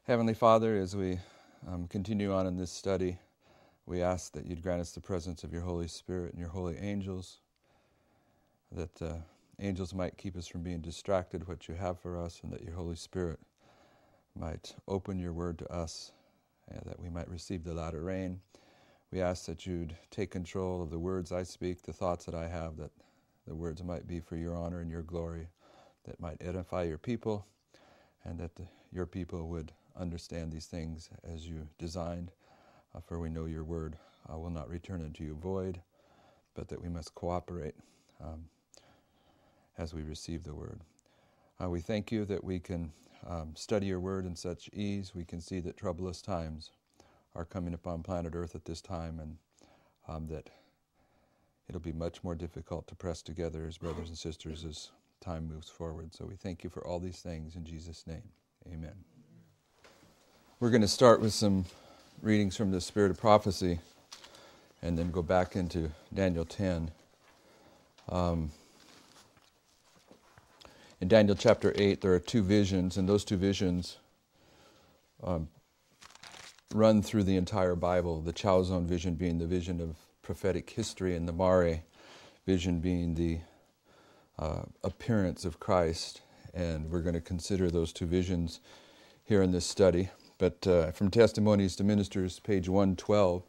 Heavenly Father, as we continue on in this study, we ask that you'd grant us the presence of your Holy Spirit and your holy angels, that angels might keep us from being distracted what you have for us, and that your Holy Spirit might open your word to us, and that we might receive the latter rain. We ask that you'd take control of the words I speak, the thoughts that I have, that the words might be for your honor and your glory, that might edify your people, and that your people would understand these things as you designed, for we know your word will not return unto you void, but that we must cooperate as we receive the word. We thank you that we can study your word in such ease. We can see that troublous times are coming upon planet Earth at this time, and that it'll be much more difficult to press together as brothers and sisters as time moves forward. So we thank you for all these things in Jesus' name. Amen. We're going to start with some readings from the Spirit of Prophecy and then go back into Daniel 10. In Daniel chapter 8, there are two visions, and those two visions run through the entire Bible. The Chalzon vision being the vision of prophetic history, and the Mare vision being the appearance of Christ. And we're going to consider those two visions here in this study. But from Testimonies to Ministers, page 112,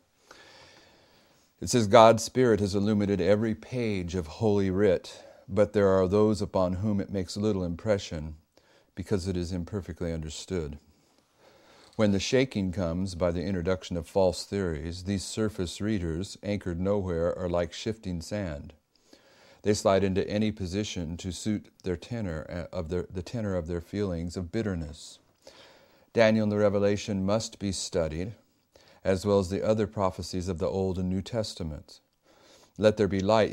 it says, God's Spirit has illuminated every page of Holy Writ, but there are those upon whom it makes little impression because it is imperfectly understood. When the shaking comes by the introduction of false theories, these surface readers, anchored nowhere, are like shifting sand. They slide into any position to suit their tenor of the tenor of their feelings of bitterness. Daniel and the Revelation must be studied, as well as the other prophecies of the Old and New Testaments. Let there be light,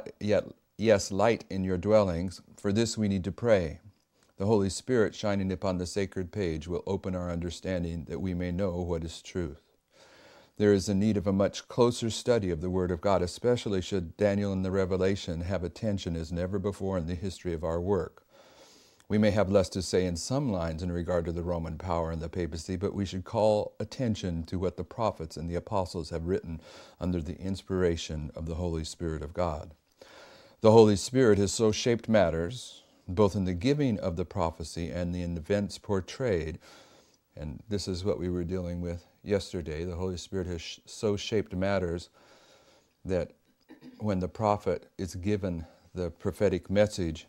light in your dwellings. For this we need to pray. The Holy Spirit shining upon the sacred page will open our understanding that we may know what is truth. There is a need of a much closer study of the Word of God, especially should Daniel and the Revelation have attention as never before in the history of our work. We may have less to say in some lines in regard to the Roman power and the papacy, but we should call attention to what the prophets and the apostles have written under the inspiration of the Holy Spirit of God. The Holy Spirit has so shaped matters, both in the giving of the prophecy and the events portrayed, and this is what we were dealing with yesterday. The Holy Spirit has so shaped matters that when the prophet is given the prophetic message,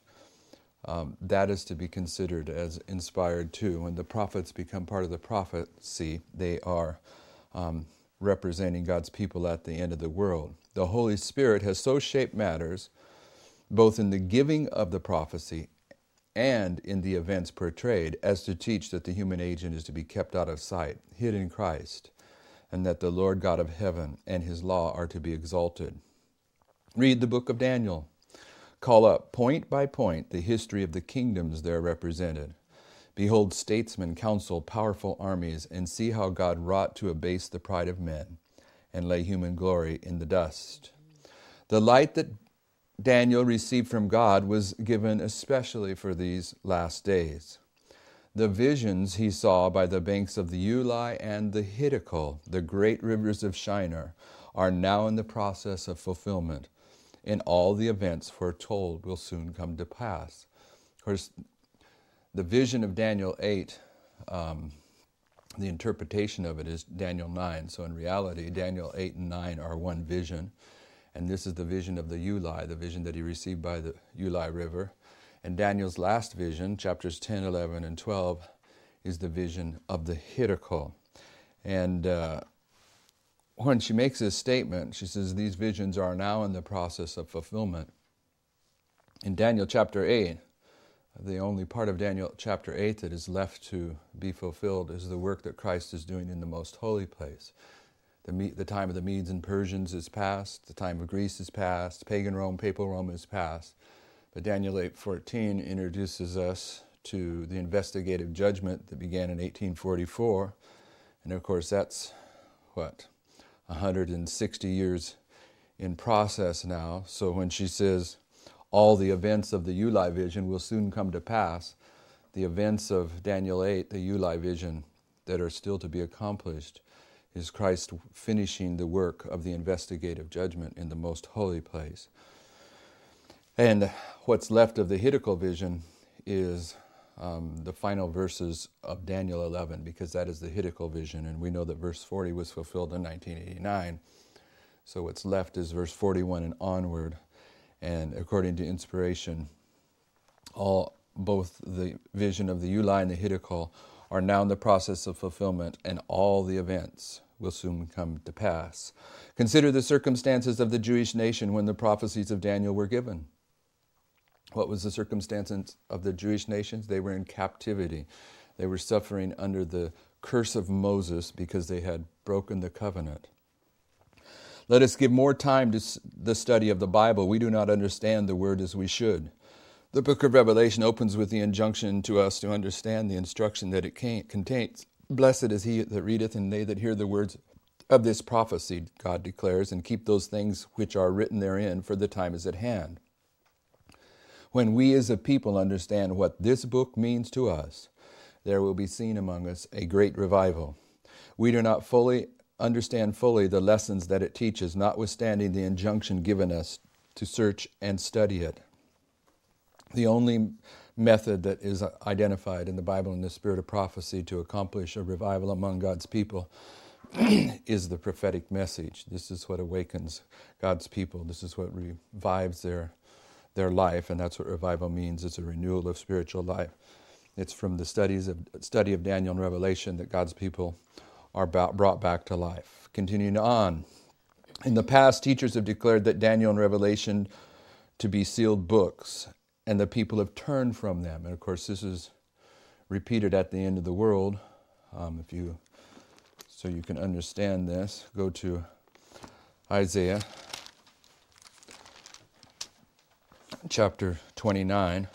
that is to be considered as inspired too. When the prophets become part of the prophecy, they are representing God's people at the end of the world. The Holy Spirit has so shaped matters, both in the giving of the prophecy and in the events portrayed, as to teach that the human agent is to be kept out of sight, hid in Christ, and that the Lord God of heaven and his law are to be exalted. Read the book of Daniel. Call up, point by point, the history of the kingdoms there represented. Behold statesmen, counsel, powerful armies, and see how God wrought to abase the pride of men and lay human glory in the dust. The light that Daniel received from God was given especially for these last days. The visions he saw by the banks of the Ulai and the Hiddekel, the great rivers of Shinar, are now in the process of fulfillment, and all the events foretold will soon come to pass. Of course, the vision of Daniel 8, the interpretation of it is Daniel 9. So in reality, Daniel 8 and 9 are one vision. And this is the vision of the Ulai, the vision that he received by the Ulai River. And Daniel's last vision, chapters 10, 11, and 12, is the vision of the Hiddekel. And when she makes this statement, she says, these visions are now in the process of fulfillment. In Daniel chapter 8, the only part of Daniel chapter 8 that is left to be fulfilled is the work that Christ is doing in the most holy place. The time of the Medes and Persians is past, the time of Greece is past, pagan Rome, papal Rome is past. But Daniel 8:14 introduces us to the investigative judgment that began in 1844. And of course that's, 160 years in process now. So when she says all the events of the Ulai vision will soon come to pass, the events of Daniel 8, the Ulai vision, that are still to be accomplished is Christ finishing the work of the investigative judgment in the most holy place. And what's left of the Hiddical vision is the final verses of Daniel 11, because that is the Hiddical vision, and we know that verse 40 was fulfilled in 1989. So what's left is verse 41 and onward, and according to inspiration, both the vision of the Uli and the Hiddical are now in the process of fulfillment, and all the events will soon come to pass. Consider the circumstances of the Jewish nation when the prophecies of Daniel were given. What was the circumstances of the Jewish nations? They were in captivity. They were suffering under the curse of Moses because they had broken the covenant. Let us give more time to the study of the Bible. We do not understand the word as we should. The book of Revelation opens with the injunction to us to understand the instruction that it contains. Blessed is he that readeth, and they that hear the words of this prophecy, God declares, and keep those things which are written therein, for the time is at hand. When we as a people understand what this book means to us, there will be seen among us a great revival. We do not understand fully the lessons that it teaches, notwithstanding the injunction given us to search and study it. The only method that is identified in the Bible in the spirit of prophecy to accomplish a revival among God's people is the prophetic message. This is what awakens God's people. This is what revives their life, and that's what revival means. It's a renewal of spiritual life. It's from the study of Daniel and Revelation that God's people are brought back to life. Continuing on, in the past, teachers have declared that Daniel and Revelation to be sealed books, and the people have turned from them. And of course, this is repeated at the end of the world. So you can understand this, go to Isaiah chapter 29.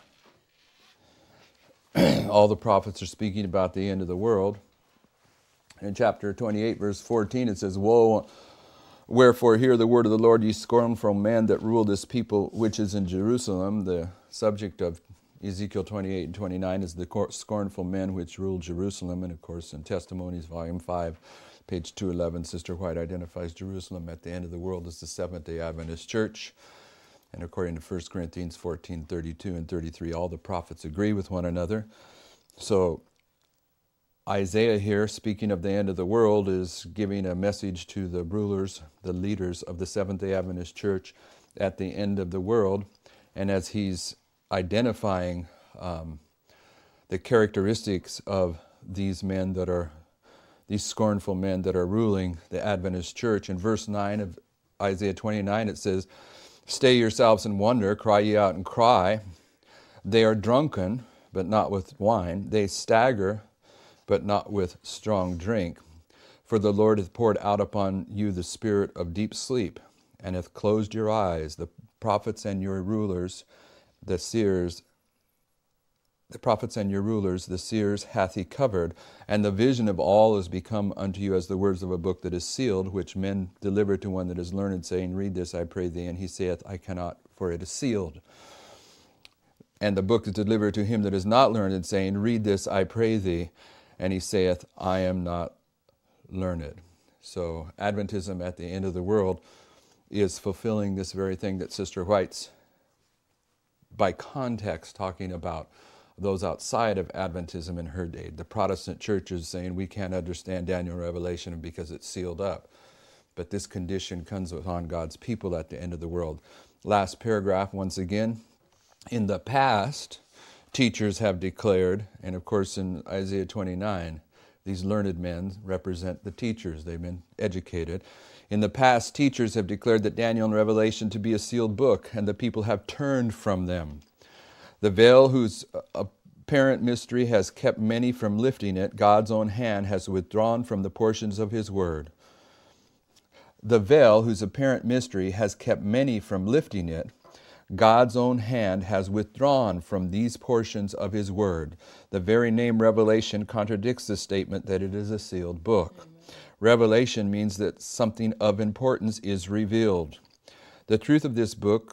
All the prophets are speaking about the end of the world. In chapter 28, verse 14, it says, Woe, wherefore hear the word of the Lord, ye scornful man that rule this people which is in Jerusalem. The subject of Ezekiel 28 and 29 is the scornful men which rule Jerusalem. And of course, in Testimonies, volume 5, page 211, Sister White identifies Jerusalem at the end of the world as the Seventh-day Adventist Church. And according to 1 Corinthians 14, 32 and 33, all the prophets agree with one another. So Isaiah here, speaking of the end of the world, is giving a message to the rulers, the leaders of the Seventh-day Adventist Church at the end of the world. And as he's identifying the characteristics of these scornful men that are ruling the Adventist Church, in verse 9 of Isaiah 29, it says, Stay yourselves and wonder, cry ye out and cry. They are drunken, but not with wine. They stagger, but not with strong drink. For the Lord hath poured out upon you the spirit of deep sleep, and hath closed your eyes. The prophets and your rulers, the seers hath he covered, and the vision of all is become unto you as the words of a book that is sealed, which men deliver to one that is learned, saying, Read this, I pray thee. And he saith, I cannot, for it is sealed. And the book is delivered to him that is not learned, saying, Read this, I pray thee. And he saith, I am not learned. So Adventism at the end of the world is fulfilling this very thing that Sister White's, by context, talking about those outside of Adventism in her day. The Protestant churches saying we can't understand Daniel and Revelation because it's sealed up. But this condition comes upon God's people at the end of the world. Last paragraph, once again. In the past, teachers have declared, and of course in Isaiah 29, these learned men represent the teachers. They've been educated. In the past, teachers have declared that Daniel and Revelation to be a sealed book, and the people have turned from them. The veil whose apparent mystery has kept many from lifting it, God's own hand has withdrawn from the portions of his word. The veil whose apparent mystery has kept many from lifting it, God's own hand has withdrawn from these portions of his word. The very name Revelation contradicts the statement that it is a sealed book. Amen. Revelation means that something of importance is revealed. The truths of this book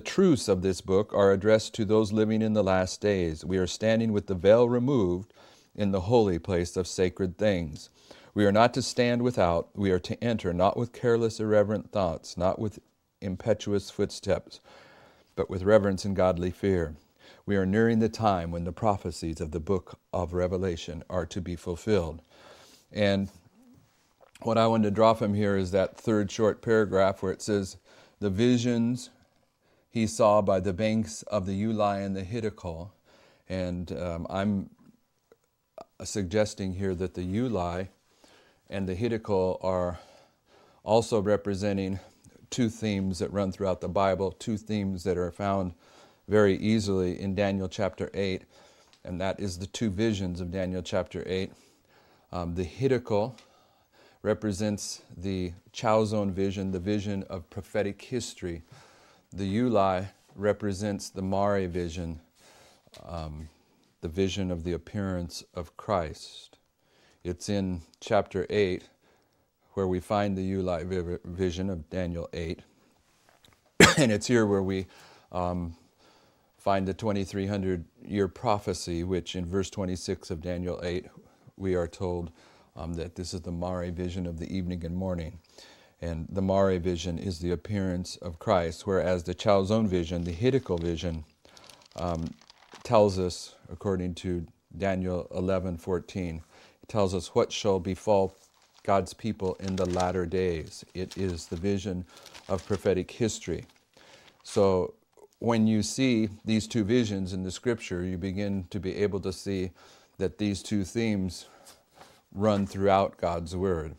are addressed to those living in the last days. We are standing with the veil removed in the holy place of sacred things. We are not to stand without, we are to enter, not with careless, irreverent thoughts, not with impetuous footsteps, but with reverence and godly fear. We are nearing the time when the prophecies of the book of Revelation are to be fulfilled. And what I wanted to draw from here is that third short paragraph where it says, the visions he saw by the banks of the Ulai and the Hiddekel. And I'm suggesting here that the Ulai and the Hiddekel are also representing two themes that run throughout the Bible, two themes that are found very easily in Daniel chapter 8, and that is the two visions of Daniel chapter 8. The Hiddekel represents the Chaozon vision, the vision of prophetic history. The Ulai represents the Mare vision, the vision of the appearance of Christ. It's in chapter 8 where we find the Ulai vision of Daniel 8. And it's here where we find the 2300-year prophecy, which in verse 26 of Daniel 8, we are told that this is the Mare vision of the evening and morning. And the Mare vision is the appearance of Christ, whereas the Chaozon vision, the Hiddekel vision, tells us, according to Daniel 11:14, it tells us what shall befall God's people in the latter days. It is the vision of prophetic history. So when you see these two visions in the Scripture, you begin to be able to see that these two themes run throughout God's Word.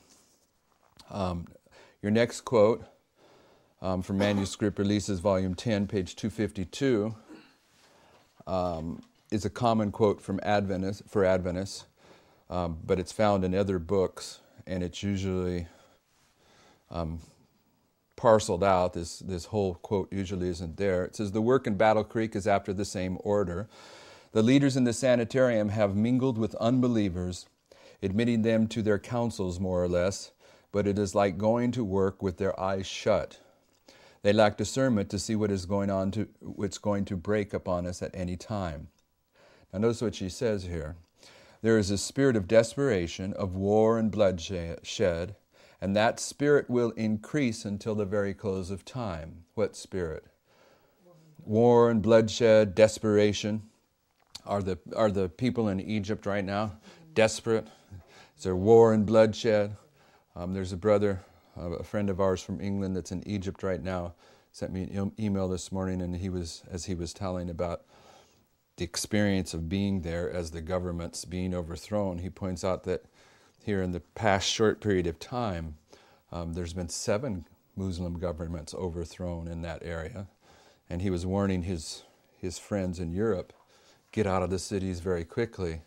Your next quote from Manuscript Releases, Volume 10, page 252, is a common quote for Adventists, but it's found in other books, and it's usually parceled out. This whole quote usually isn't there. It says, the work in Battle Creek is after the same order. The leaders in the sanitarium have mingled with unbelievers, admitting them to their counsels more or less, but it is like going to work with their eyes shut. They lack discernment to see what's going to break upon us at any time. Now notice what she says here. There is a spirit of desperation, of war and bloodshed, and that spirit will increase until the very close of time. What spirit? War and bloodshed, desperation. Are the people in Egypt right now desperate? Is there war and bloodshed? There's a brother, a friend of ours from England that's in Egypt right now, sent me an email this morning, and as he was telling about the experience of being there as the government's being overthrown, he points out that here in the past short period of time, there's been 7 Muslim governments overthrown in that area, and he was warning his friends in Europe, get out of the cities very quickly,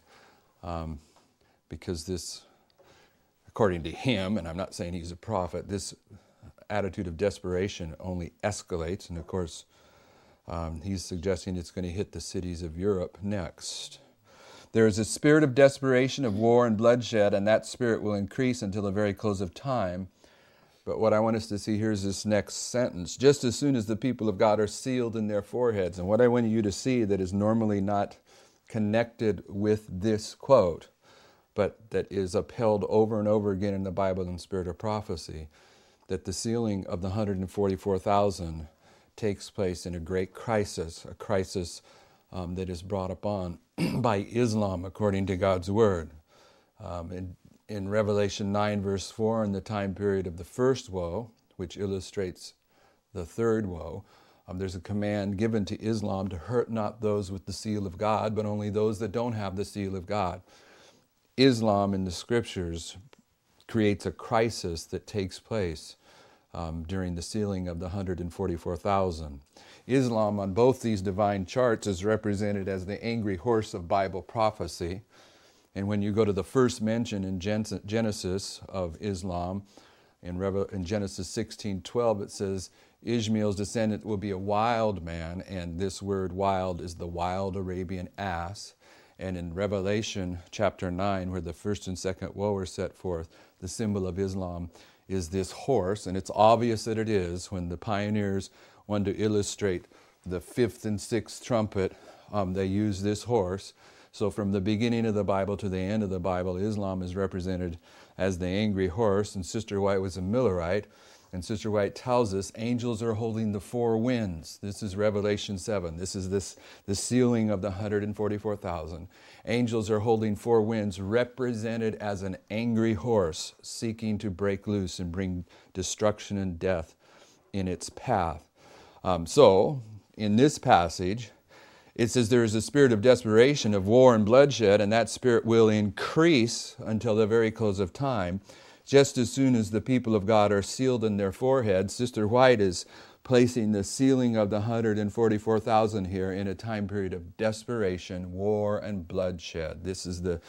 because this, according to him, and I'm not saying he's a prophet, this attitude of desperation only escalates, and of course he's suggesting it's going to hit the cities of Europe next. There is a spirit of desperation, of war and bloodshed, and that spirit will increase until the very close of time. But what I want us to see here is this next sentence. Just as soon as the people of God are sealed in their foreheads. And what I want you to see that is normally not connected with this quote, but that is upheld over and over again in the Bible in spirit of prophecy, that the sealing of the 144,000 takes place in a great crisis, a crisis that is brought upon by Islam according to God's Word. In Revelation 9 verse 4, in the time period of the first woe, which illustrates the third woe, there's a command given to Islam to hurt not those with the seal of God, but only those that don't have the seal of God. Islam in the Scriptures creates a crisis that takes place during the sealing of the 144,000. Islam on both these divine charts is represented as the angry horse of Bible prophecy. And when you go to the first mention in Genesis of Islam, in Genesis 16:12, it says, Ishmael's descendant will be a wild man, and this word wild is the wild Arabian ass. And in Revelation chapter 9, where the first and second woe are set forth, the symbol of Islam is this horse, and it's obvious that it is when the pioneers wanted to illustrate the fifth and sixth trumpet, they use this horse So from the beginning of the Bible to the end of the Bible, Islam is represented as the angry horse, and Sister White was a Millerite. And Sister White tells us angels are holding the four winds. This is Revelation 7. This is the sealing of the 144,000. Angels are holding four winds, represented as an angry horse seeking to break loose and bring destruction and death in its path. So, in this passage, it says there is a spirit of desperation, of war and bloodshed, and that spirit will increase until the very close of time. Just as soon as the people of God are sealed in their foreheads, Sister White is placing the sealing of the 144,000 here in a time period of desperation, war, and bloodshed. This is the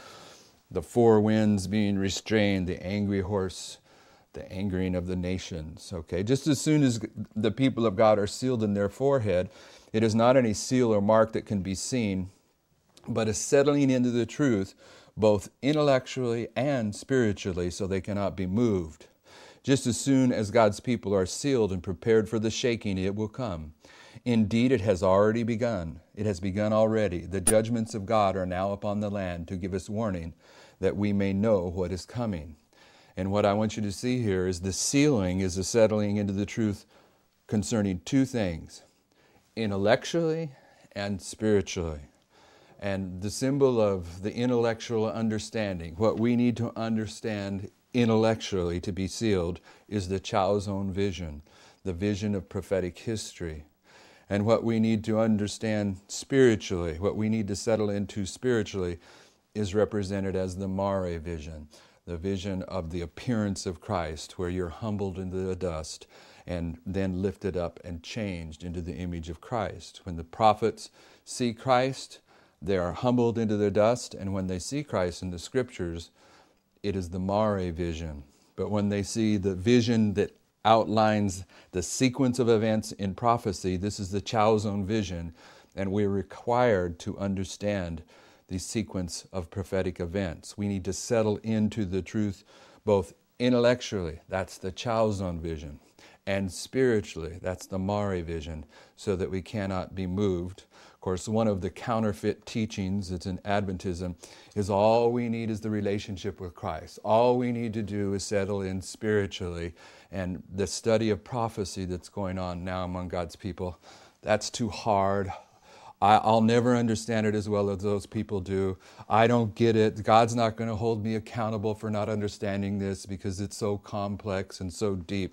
four winds being restrained, the angry horse, the angering of the nations. Okay, just as soon as the people of God are sealed in their forehead, it is not any seal or mark that can be seen, but a settling into the truth, both intellectually and spiritually, so they cannot be moved. Just as soon as God's people are sealed and prepared for the shaking, it will come. Indeed, it has already begun. It has begun already. The judgments of God are now upon the land to give us warning that we may know what is coming. And what I want you to see here is the sealing is a settling into the truth concerning two things, intellectually and spiritually. And the symbol of the intellectual understanding, what we need to understand intellectually to be sealed, is the Chalzone vision, the vision of prophetic history. And what we need to understand spiritually, what we need to settle into spiritually, is represented as the Mare vision, the vision of the appearance of Christ, where you're humbled into the dust and then lifted up and changed into the image of Christ. When the prophets see Christ, they are humbled into the dust, and when they see Christ in the Scriptures, it is the Mare vision. But when they see the vision that outlines the sequence of events in prophecy, this is the Chalzone vision, and we're required to understand the sequence of prophetic events. We need to settle into the truth both intellectually, that's the Chalzone vision, and spiritually, that's the Mare vision, so that we cannot be moved. Of course, one of the counterfeit teachings that's in Adventism is all we need is the relationship with Christ. All we need to do is settle in spiritually. And the study of prophecy that's going on now among God's people, that's too hard. I'll never understand it as well as those people do. I don't get it. God's not going to hold me accountable for not understanding this because it's so complex and so deep.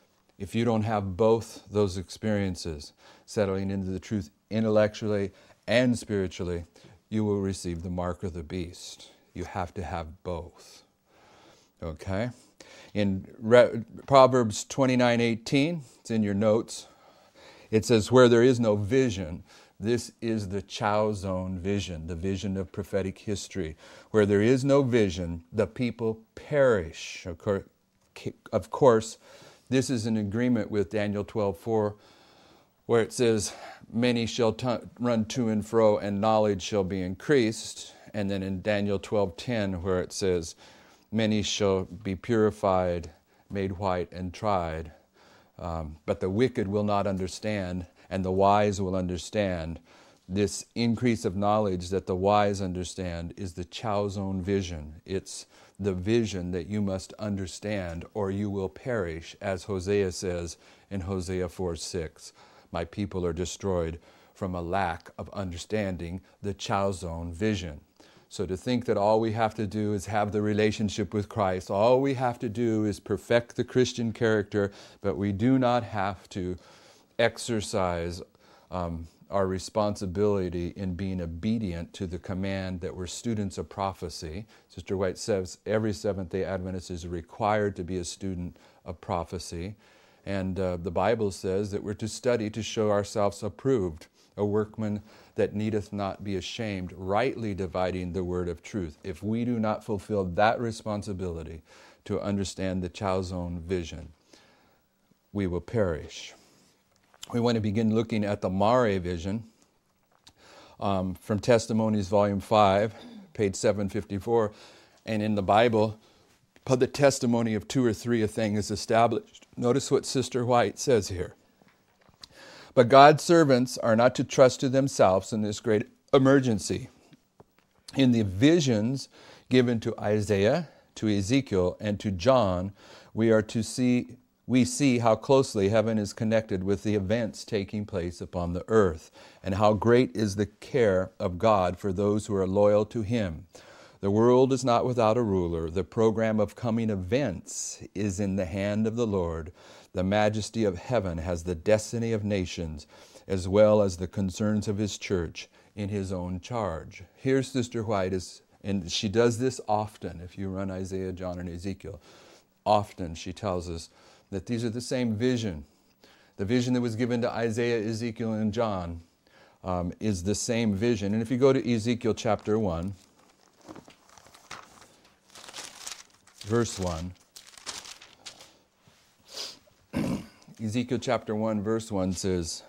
If you don't have both those experiences, settling into the truth intellectually and spiritually, you will receive the mark of the beast. You have to have both. Okay? In Proverbs 29:18, it's in your notes, it says, where there is no vision, this is the Chalzone vision, the vision of prophetic history. Where there is no vision, the people perish. Of course, this is in agreement with Daniel 12:4, where it says, many shall run to and fro, and knowledge shall be increased. And then in Daniel 12:10, where it says, many shall be purified, made white, and tried. But the wicked will not understand, and the wise will understand. This increase of knowledge that the wise understand is the Chalzone vision. It's the vision that you must understand or you will perish, as Hosea says in Hosea 4:6. My people are destroyed from a lack of understanding the Chalzone vision. So to think that all we have to do is have the relationship with Christ, all we have to do is perfect the Christian character, but we do not have to exercise our responsibility in being obedient to the command that we're students of prophecy. Sister White says every Seventh-day Adventist is required to be a student of prophecy. And the Bible says that we're to study to show ourselves approved, a workman that needeth not be ashamed, rightly dividing the word of truth. If we do not fulfill that responsibility to understand the Chalzone vision, we will perish. We want to begin looking at the Mare vision from Testimonies, Volume 5, page 754. And in the Bible, the testimony of two or three a thing is established. Notice what Sister White says here. But God's servants are not to trust to themselves in this great emergency. In the visions given to Isaiah, to Ezekiel, and to John, we see how closely heaven is connected with the events taking place upon the earth, and how great is the care of God for those who are loyal to Him. The world is not without a ruler. The program of coming events is in the hand of the Lord. The majesty of heaven has the destiny of nations, as well as the concerns of His church in His own charge. Here's Sister White, and she does this often. If you run Isaiah, John, and Ezekiel, often she tells us that these are the same vision. The vision that was given to Isaiah, Ezekiel, and John is the same vision. And if you go to Ezekiel chapter 1, verse 1, Ezekiel chapter 1, verse 1 says,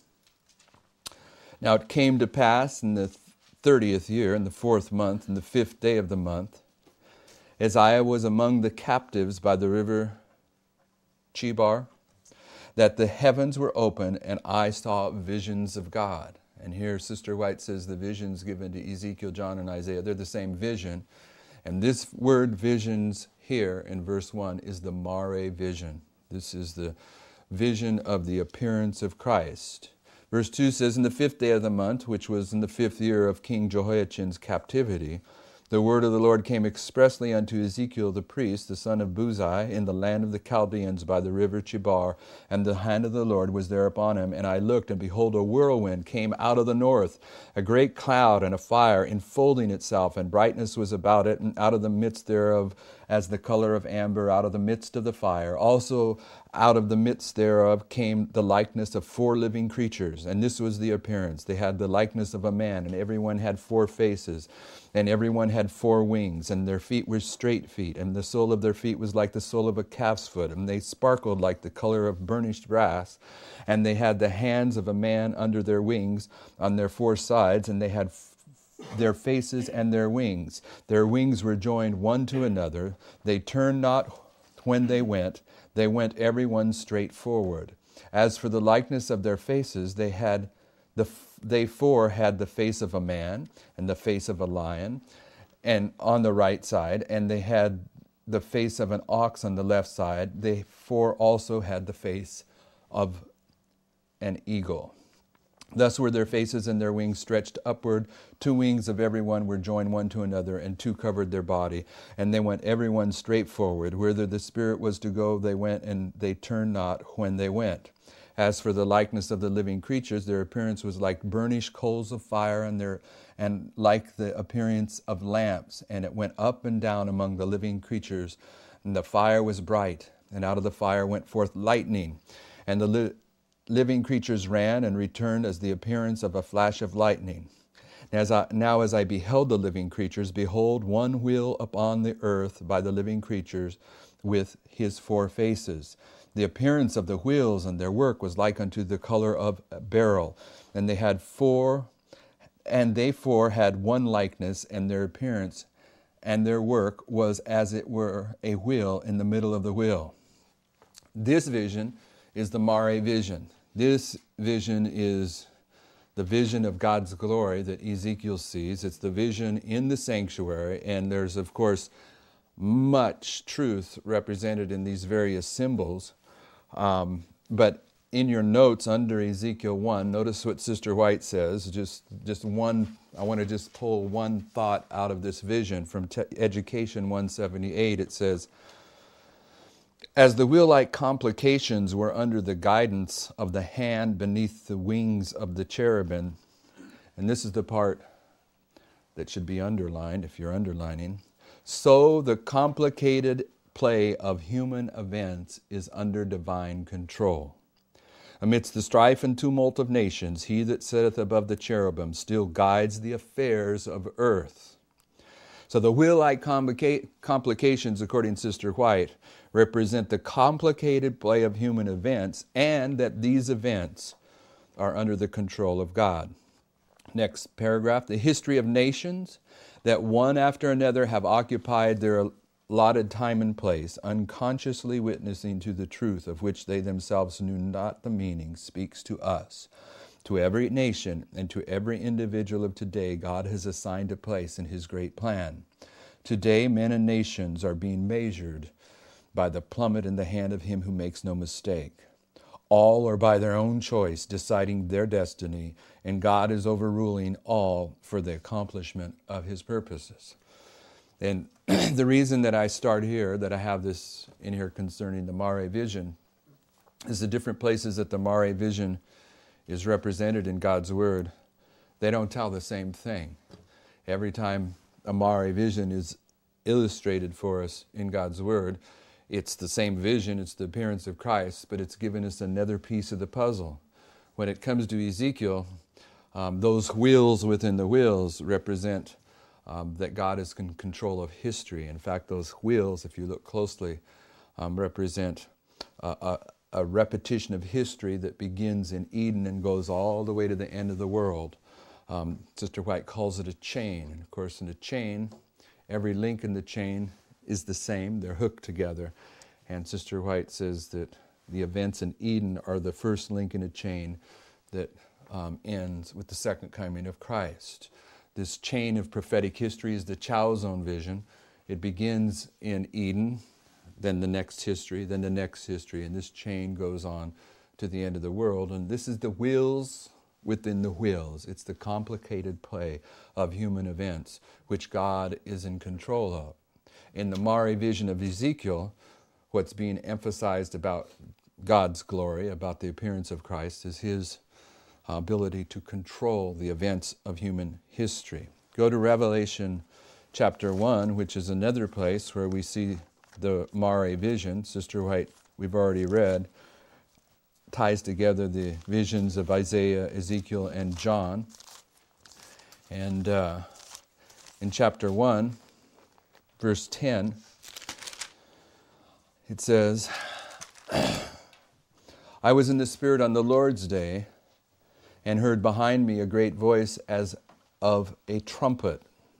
"Now it came to pass in the 30th year, in the 4th month, in the 5th day of the month, as I was among the captives by the river Chebar, that the heavens were open, and I saw visions of God." And here Sister White says the visions given to Ezekiel, John, and Isaiah, they're the same vision. And this word visions here in verse 1 is the Mare vision. This is the vision of the appearance of Christ. Verse 2 says, "In the 5th day of the month, which was in the 5th year of King Jehoiachin's captivity, the word of the Lord came expressly unto Ezekiel the priest, the son of Buzi, in the land of the Chaldeans by the river Chebar, and the hand of the Lord was there upon him. And I looked, and behold, a whirlwind came out of the north, a great cloud and a fire enfolding itself, and brightness was about it, and out of the midst thereof as the color of amber, out of the midst of the fire. Also out of the midst thereof came the likeness of 4 living creatures." And this was the appearance. They had the likeness of a man, and everyone had 4 faces, and everyone had 4 wings, and their feet were straight feet, and the sole of their feet was like the sole of a calf's foot, and they sparkled like the color of burnished brass, and they had the hands of a man under their wings on their 4 sides, and they had their faces and their wings. Their wings were joined one to another. They turned not when they went every one straight forward. As for the likeness of their faces, they 4 had the face of a man and the face of a lion, and on the right side, and they had the face of an ox on the left side. They 4 also had the face of an eagle. Thus were their faces and their wings stretched upward. 2 wings of every one were joined one to another, and 2 covered their body. And they went every one straight forward. Whither the Spirit was to go, they went, and they turned not when they went. As for the likeness of the living creatures, their appearance was like burnished coals of fire, and like the appearance of lamps. And it went up and down among the living creatures. And the fire was bright, and out of the fire went forth lightning. And the living creatures ran and returned as the appearance of a flash of lightning. Now as I beheld the living creatures, behold, one wheel upon the earth by the living creatures with his 4 faces. The appearance of the wheels and their work was like unto the color of a beryl. And they 4 had one likeness, and their appearance and their work was as it were a wheel in the middle of the wheel. This vision is the Mare vision. This vision is the vision of God's glory that Ezekiel sees. It's the vision in the sanctuary, and there's, of course, much truth represented in these various symbols. But in your notes under Ezekiel 1, notice what Sister White says. Just one. I want to just pull one thought out of this vision from Education 178. It says, "As the wheel-like complications were under the guidance of the hand beneath the wings of the cherubim," and this is the part that should be underlined if you're underlining, "so the complicated play of human events is under divine control. Amidst the strife and tumult of nations, he that sitteth above the cherubim still guides the affairs of earth." So the wheel-like complications, according to Sister White, represent the complicated play of human events, and that these events are under the control of God. Next paragraph, "The history of nations, that one after another have occupied their allotted time and place, unconsciously witnessing to the truth of which they themselves knew not the meaning, speaks to us. To every nation and to every individual of today, God has assigned a place in His great plan. Today, men and nations are being measured by the plummet in the hand of Him who makes no mistake. All are by their own choice deciding their destiny, and God is overruling all for the accomplishment of His purposes. And the reason that I start here, that I have this in here concerning the Mare vision, is the different places that the Mare vision is represented in God's Word. They don't tell the same thing. Every time a Mare vision is illustrated for us in God's Word, it's the same vision, it's the appearance of Christ, but it's given us another piece of the puzzle. When it comes to Ezekiel, those wheels within the wheels represent that God is in control of history. In fact, those wheels, if you look closely, represent a repetition of history that begins in Eden and goes all the way to the end of the world. Sister White calls it a chain. And of course, in a chain, every link in the chain is the same. They're hooked together. And Sister White says that the events in Eden are the first link in a chain that ends with the second coming of Christ. This chain of prophetic history is the Chow vision. It begins in Eden, then the next history, then the next history, and this chain goes on to the end of the world. And this is the wheels within the wheels. It's the complicated play of human events, which God is in control of. In the Mare vision of Ezekiel, what's being emphasized about God's glory, about the appearance of Christ, is His ability to control the events of human history. Go to Revelation chapter 1, which is another place where we see the Mare vision. Sister White, we've already read, ties together the visions of Isaiah, Ezekiel, and John. And in chapter 1, verse 10, it says, I was in the Spirit on the Lord's day, and heard behind me a great voice as of a trumpet,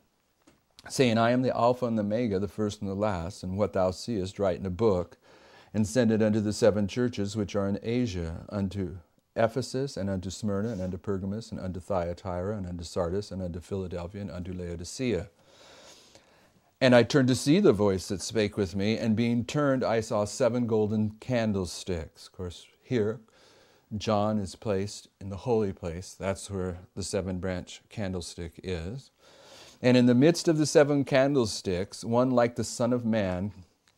saying, I am the Alpha and the Omega, the first and the last, and what thou seest write in a book, and send it unto the 7 churches which are in Asia, unto Ephesus, and unto Smyrna, and unto Pergamos, and unto Thyatira, and unto Sardis, and unto Philadelphia, and unto Laodicea. And I turned to see the voice that spake with me, and being turned, I saw 7 golden candlesticks. Of course, here, John is placed in the holy place. That's where the 7-branch candlestick is. And in the midst of the 7 candlesticks, one like the Son of Man,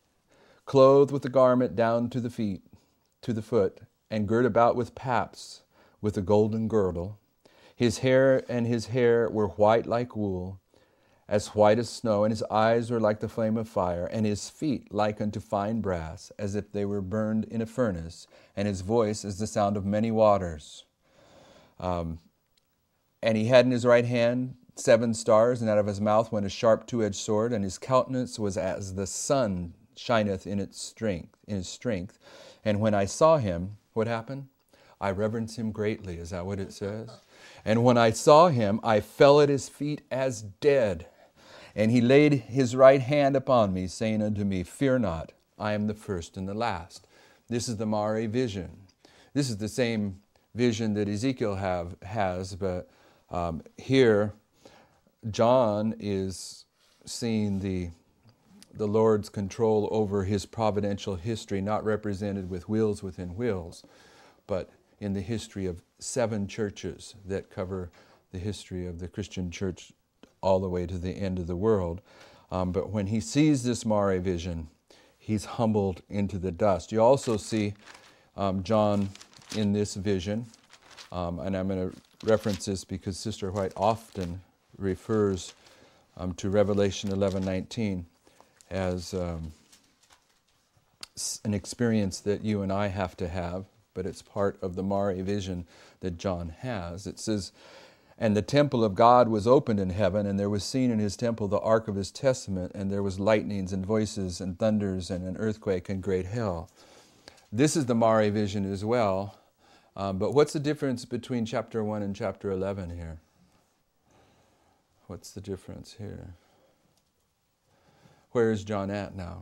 clothed with a garment down to the feet, to the foot, and girt about with paps, with a golden girdle. His hair were white like wool, as white as snow, and his eyes were like the flame of fire, and his feet like unto fine brass, as if they were burned in a furnace, and his voice as the sound of many waters. And he had in his right hand 7 stars, and out of his mouth went a sharp 2-edged sword, and his countenance was as the sun shineth in his strength. And when I saw him, what happened? I reverenced him greatly. Is that what it says? And when I saw him, I fell at his feet as dead. And he laid his right hand upon me, saying unto me, Fear not, I am the first and the last. This is the Mare vision. This is the same vision that Ezekiel has, but here John is seeing the Lord's control over His providential history, not represented with wheels within wheels, but in the history of 7 churches that cover the history of the Christian church all the way to the end of the world. But when he sees this Mare vision, he's humbled into the dust. You also see John in this vision, and I'm going to reference this because Sister White often refers to Revelation 11:19 as an experience that you and I have to have, but it's part of the Mare vision that John has. It says, And the temple of God was opened in heaven, and there was seen in His temple the ark of His testament, and there was lightnings and voices and thunders and an earthquake and great hail. This is the Mare vision as well. But what's the difference between chapter 1 and chapter 11 here? What's the difference here? Where is John at now?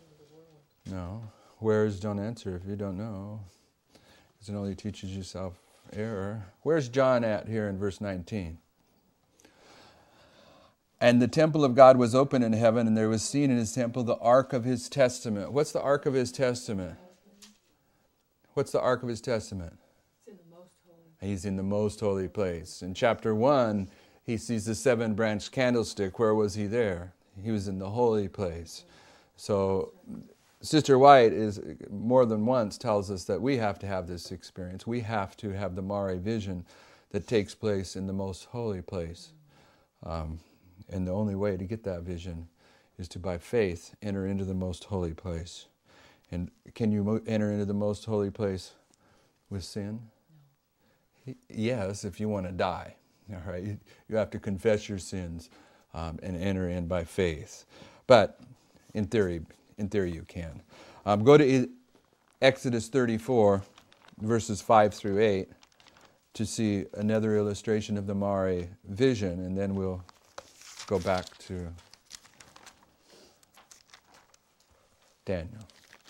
No. Where is? Don't answer if you don't know. Because it only teaches yourself Error. Where's John at here in verse 19? And the temple of God was open in heaven, and there was seen in his temple the ark of his testament. What's the ark of his testament? What's the ark of his testament? It's in the most holy. He's in the most holy place. In chapter 1, he sees the 7-branched candlestick. Where was he there? He was in the holy place. So Sister White is more than once tells us that we have to have this experience. We have to have the Mare vision that takes place in the most holy place. And the only way to get that vision is to, by faith, enter into the most holy place. And can you enter into the most holy place with sin? No. Yes, if you want to die. All right, you have to confess your sins and enter in by faith. But in theory you can. Go to Exodus 34, verses 5 through 8, to see another illustration of the Mare vision, and then we'll go back to Daniel.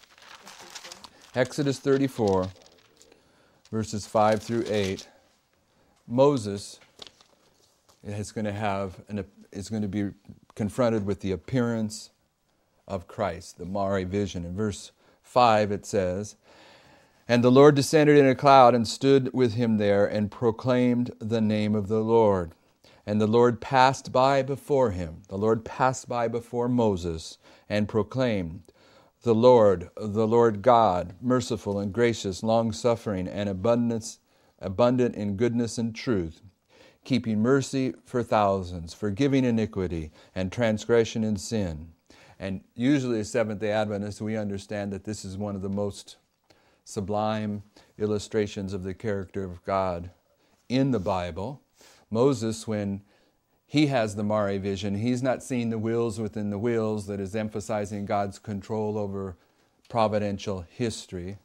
Exodus 34, verses 5 through 8. Moses is going to be confronted with the appearance of Christ, the Mare vision. In verse 5 it says, "And the Lord descended in a cloud and stood with him there and proclaimed the name of the Lord. And the Lord passed by before him." The Lord passed by before Moses and proclaimed, the Lord God, merciful and gracious, long-suffering and abundant in goodness and truth, keeping mercy for thousands, forgiving iniquity and transgression and sin. And usually as Seventh-day Adventists, we understand that this is one of the most sublime illustrations of the character of God in the Bible. Moses, when he has the Mare vision, he's not seeing the wheels within the wheels that is emphasizing God's control over providential history.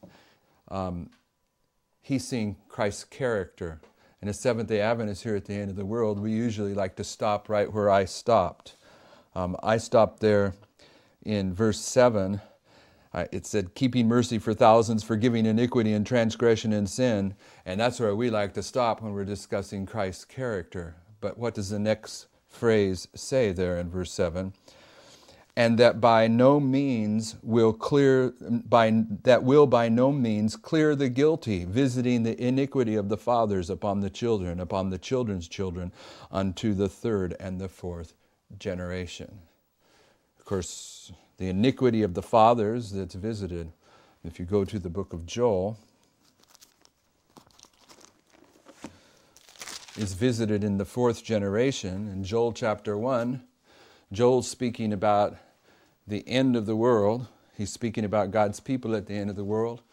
He's seeing Christ's character. And as Seventh-day Adventists here at the end of the world, we usually like to stop right where I stopped. I stopped there in verse 7. It said, keeping mercy for thousands, forgiving iniquity and transgression and sin. And that's where we like to stop when we're discussing Christ's character. But what does the next phrase say there in verse 7? And that by no means will clear the guilty, visiting the iniquity of the fathers upon the children, upon the children's children, unto the third and the fourth generation. Of course, the iniquity of the fathers that's visited, if you go to the book of Joel, is visited in the fourth generation. In Joel chapter 1, Joel's speaking about the end of the world. He's speaking about God's people at the end of the world.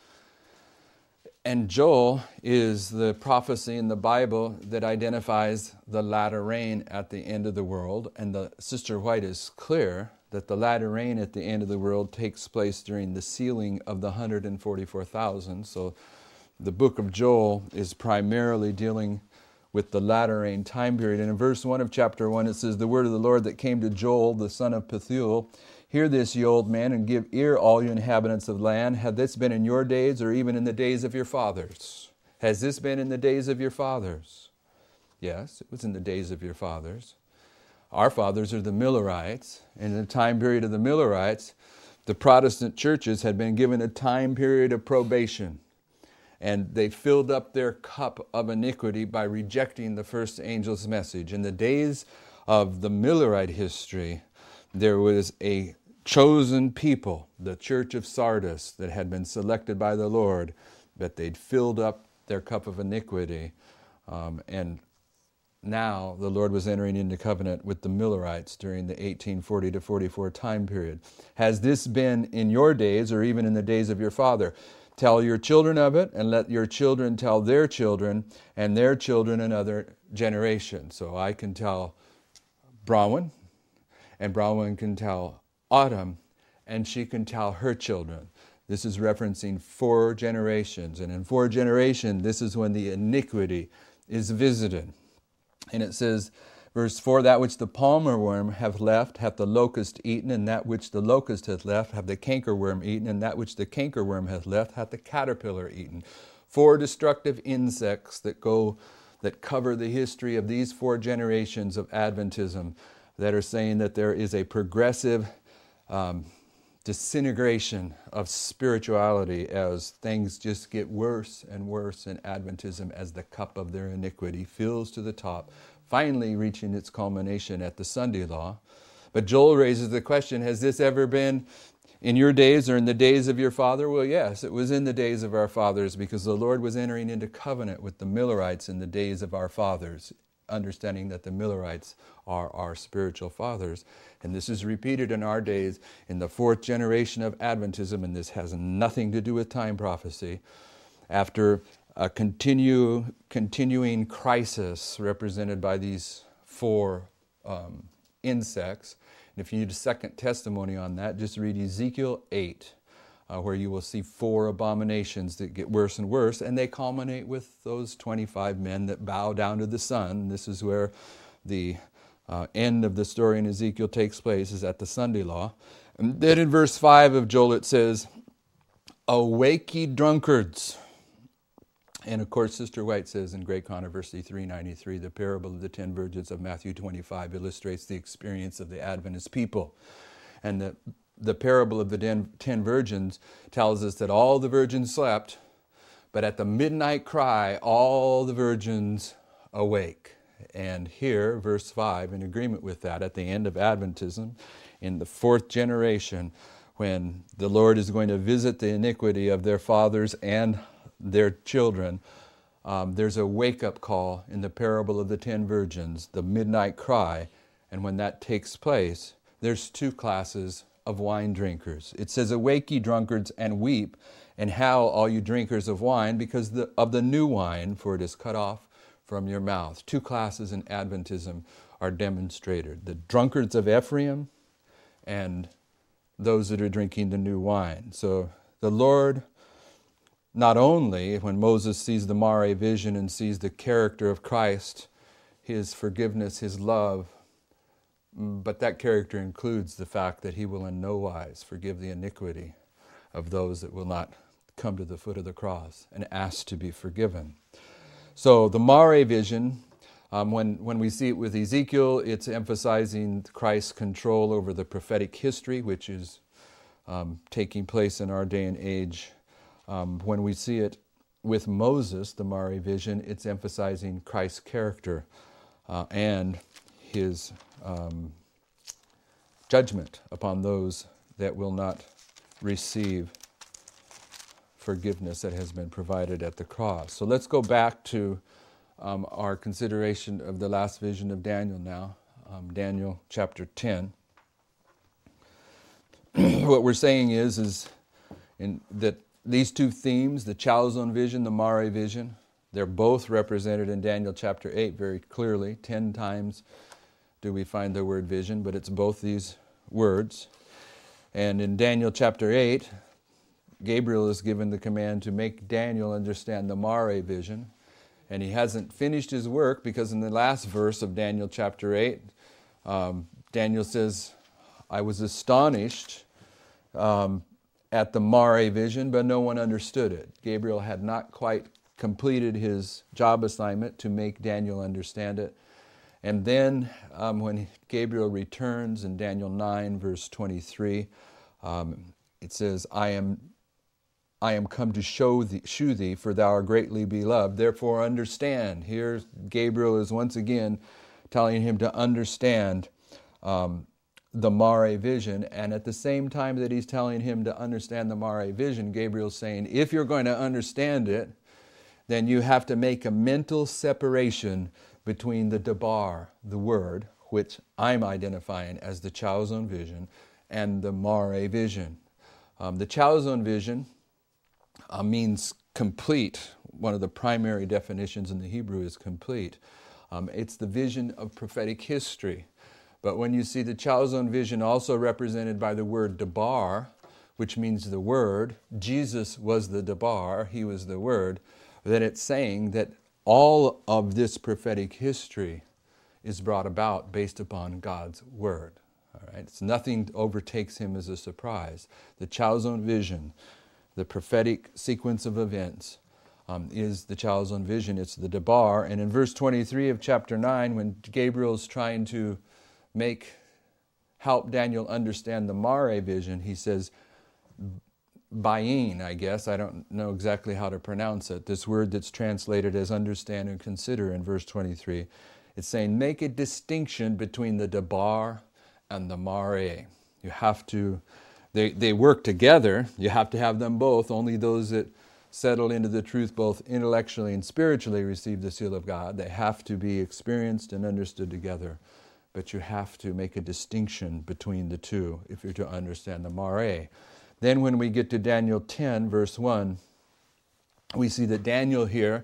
And Joel is the prophecy in the Bible that identifies the latter rain at the end of the world. And the Sister White is clear that the latter rain at the end of the world takes place during the sealing of the 144,000. So the book of Joel is primarily dealing with the latter rain time period. And in verse 1 of chapter 1 it says, the word of the Lord that came to Joel, the son of Pethuel, hear this, ye old man, and give ear, all you inhabitants of the land. Had this been in your days, or even in the days of your fathers? Has this been in the days of your fathers? Yes, it was in the days of your fathers. Our fathers are the Millerites. And in the time period of the Millerites, the Protestant churches had been given a time period of probation. And they filled up their cup of iniquity by rejecting the first angel's message. In the days of the Millerite history, there was a chosen people, the church of Sardis, that had been selected by the Lord, but they'd filled up their cup of iniquity. And now the Lord was entering into covenant with the Millerites during the 1840 to 44 time period. Has this been in your days, or even in the days of your father? Tell your children of it, and let your children tell their children, and their children another generation. So I can tell Bronwyn, and Bronwyn can tell Autumn, and she can tell her children. This is referencing 4 generations. And in 4 generations, this is when the iniquity is visited. And it says, verse 4, that which the palmer worm hath left hath the locust eaten, and that which the locust hath left hath the cankerworm eaten, and that which the cankerworm hath left hath the caterpillar eaten. 4 destructive insects that cover the history of these 4 generations of Adventism, that are saying that there is a progressive disintegration of spirituality as things just get worse and worse in Adventism as the cup of their iniquity fills to the top, finally reaching its culmination at the Sunday law. But Joel raises the question, has this ever been in your days or in the days of your father? Well, yes, it was in the days of our fathers, because the Lord was entering into covenant with the Millerites in the days of our fathers, understanding that the Millerites are our spiritual fathers. And this is repeated in our days in the 4th generation of Adventism, and this has nothing to do with time prophecy. After a continuing crisis represented by these 4 insects, and if you need a second testimony on that, just read Ezekiel 8, where you will see 4 abominations that get worse and worse, and they culminate with those 25 men that bow down to the sun. This is where the end of the story in Ezekiel takes place, is at the Sunday law. And then in verse 5 of Joel it says, "Awake ye drunkards." And of course, Sister White says in Great Controversy 393, the parable of the 10 virgins of Matthew 25 illustrates the experience of the Adventist people. And the parable of the 10 virgins tells us that all the virgins slept, but at the midnight cry, all the virgins awake. And here, verse 5, in agreement with that, at the end of Adventism, in the 4th generation, when the Lord is going to visit the iniquity of their fathers and their children, there's a wake-up call in the parable of the 10 virgins, the midnight cry. And when that takes place, there's 2 classes of wine drinkers. It says, "Awake ye drunkards, and weep, and howl all you drinkers of wine, because of the new wine, for it is cut off from your mouth." 2 classes in Adventism are demonstrated: the drunkards of Ephraim and those that are drinking the new wine. So the Lord, not only when Moses sees the Mare vision and sees the character of Christ, His forgiveness, His love, but that character includes the fact that He will in no wise forgive the iniquity of those that will not come to the foot of the cross and ask to be forgiven. So the Mare vision, when we see it with Ezekiel, it's emphasizing Christ's control over the prophetic history, which is taking place in our day and age. When we see it with Moses, the Mare vision, it's emphasizing Christ's character and His judgment upon those that will not receive forgiveness that has been provided at the cross. So let's go back to our consideration of the last vision of Daniel now, Daniel chapter 10. What we're saying is that these 2 themes, the Chalzon vision, the Mare vision, they're both represented in Daniel chapter 8 very clearly. 10 times do we find the word vision, but it's both these words. And in Daniel chapter 8, Gabriel is given the command to make Daniel understand the Mare vision. And he hasn't finished his work, because in the last verse of Daniel chapter 8, Daniel says, "I was astonished at the Mare vision, but no one understood it." Gabriel had not quite completed his job assignment to make Daniel understand it. And then when Gabriel returns in Daniel 9, verse 23, it says, I am come to shew thee, for thou art greatly beloved, therefore understand. Here Gabriel is once again telling him to understand the Mare vision, and at the same time that he's telling him to understand the Mare vision, Gabriel's saying, if you're going to understand it, then you have to make a mental separation between the Debar, the Word, which I'm identifying as the Chalzon vision, and the Mare vision. The Chalzon vision means complete. One of the primary definitions in the Hebrew is complete. It's the vision of prophetic history. But when you see the Chalzon vision also represented by the word Debar, which means the Word, Jesus was the Debar, He was the Word, then it's saying that all of this prophetic history is brought about based upon God's Word. All right? It's nothing overtakes Him as a surprise. The Chalzon vision, the prophetic sequence of events, is the Chalzon vision. It's the Debar. And in verse 23 of chapter 9, when Gabriel's trying to help Daniel understand the Mare vision, he says, Bayin, I guess. I don't know exactly how to pronounce it. This word that's translated as understand and consider in verse 23. It's saying, make a distinction between the Debar and the Mare. You have to, they work together. You have to have them both. Only those that settle into the truth both intellectually and spiritually receive the seal of God. They have to be experienced and understood together. But you have to make a distinction between the two if you're to understand the Mare. Then when we get to Daniel 10, verse 1, we see that Daniel here,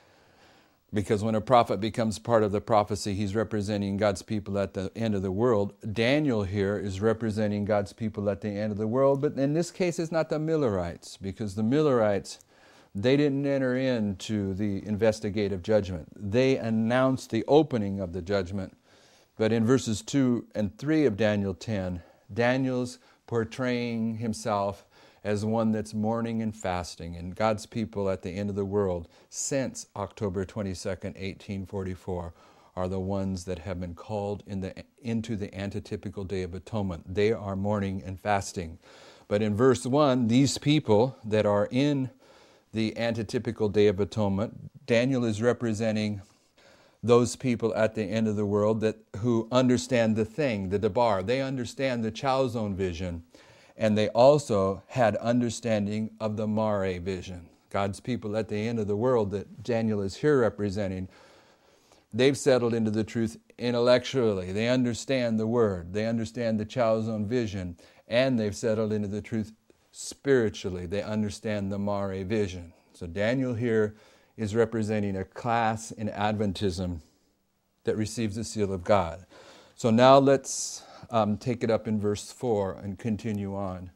because when a prophet becomes part of the prophecy, he's representing God's people at the end of the world. Daniel here is representing God's people at the end of the world, but in this case it's not the Millerites, because the Millerites, they didn't enter into the investigative judgment. They announced the opening of the judgment. But in verses 2 and 3 of Daniel 10, Daniel's portraying himself as one that's mourning and fasting, and God's people at the end of the world since October 22nd, 1844, are the ones that have been called into the antitypical Day of Atonement. They are mourning and fasting. But in verse 1, these people that are in the antitypical Day of Atonement, Daniel is representing those people at the end of the world who understand the thing, the Debar. They understand the Chalzon vision, and they also had understanding of the Mare vision. God's people at the end of the world that Daniel is here representing, they've settled into the truth intellectually. They understand the Word. They understand the Chalzon vision, and they've settled into the truth spiritually. They understand the Mare vision. So Daniel here is representing a class in Adventism that receives the seal of God. So now let's take it up in verse 4 and continue on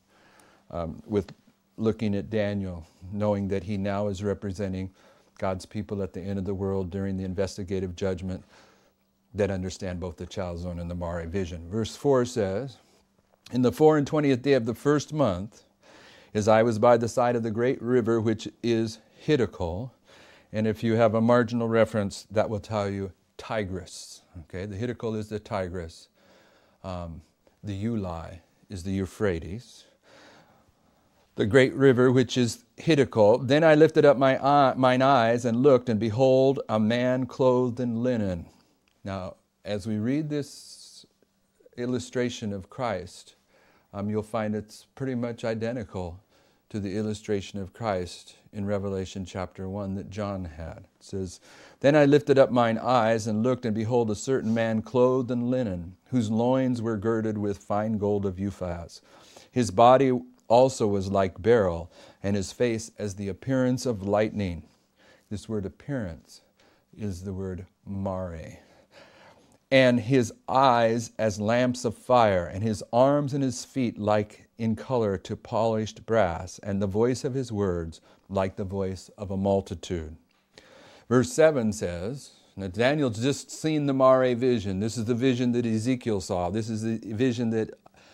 with looking at Daniel, knowing that he now is representing God's people at the end of the world during the investigative judgment that understand both the Chalzon and the Mare vision. Verse 4 says, in the 24th day of the first month, as I was by the side of the great river, which is Hiddekel. And if you have a marginal reference, that will tell you Tigris. Okay, the Hiddekel is the Tigris. The Ulai is the Euphrates. The great river, which is Hiddekel. Then I lifted up mine eyes and looked, and behold, a man clothed in linen. Now, as we read this illustration of Christ, you'll find it's pretty much identical to the illustration of Christ in Revelation chapter 1 that John had. It says, then I lifted up mine eyes and looked, and behold, a certain man clothed in linen, whose loins were girded with fine gold of Uphaz. His body also was like beryl, and his face as the appearance of lightning. This word appearance is the word mare. And his eyes as lamps of fire, and his arms and his feet like in color to polished brass, and the voice of his words like the voice of a multitude. Verse 7 says, now Daniel's just seen the Mare vision. This is the vision that Ezekiel saw. This is the vision that